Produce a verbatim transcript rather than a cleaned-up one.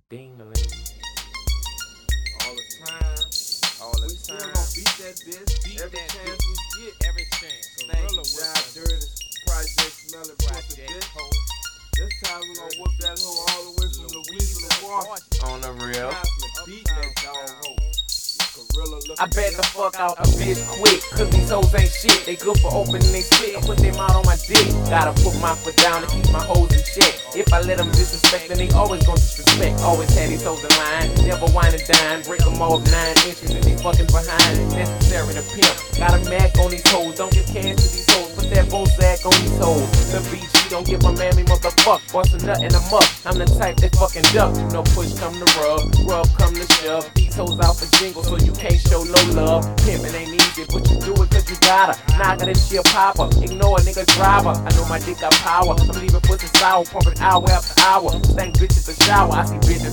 Ding-a-ling. All the time. All the We still time. gon' beat that bitch Beat every that chance bitch. we get. Every chance. Thank Gorilla you, with Job us. Dirty, Project Smelling Pussy, Project bitch. hoe. This time we gon' whoop that hoe all the way from Louisiana to Washington. On the real. Constantly beating that dog hoe. Gorilla looking I bet the fuck out a bitch quick, cause these hoes ain't shit. They good for opening they spit and put their mouth on my dick. Gotta put my foot down and keep my hoes in check. If I let them disrespect, then they always gon' disrespect. Always had these hoes in line, never wine and dine. Break them off nine inches and they fucking behind. Necessary to pimp. Got a Mac on these hoes, don't give cash to these hoes. Put that Bozak on these hoes. The B G don't give a mammy motherfuck. Bust a nut in the muck. I'm the type that fucking duck. You know push come to rub, rub come to shove. These hoes out for jingle, so you can't show no love. Pimpin' ain't easy, but you do it cause you gotta. Knock it and she a popper. Ignore a nigga driver. I know my dick got power. I'm leaving pussy sour, pumping hour after hour. Thank bitches a shower. I see bitches